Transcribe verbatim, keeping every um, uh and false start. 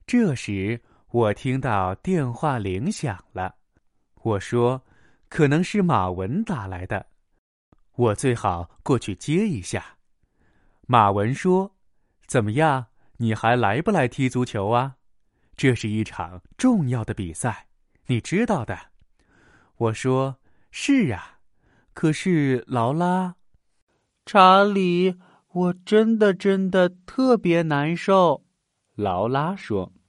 这时，我听到电话铃响了。我说：“可能是马文打来的，我最好过去接一下。”马文说：“怎么样，你还来不来踢足球啊？这是一场重要的比赛，你知道的。”我说：“是啊，可是劳拉……” 查理，我真的真的特别难受。劳拉说。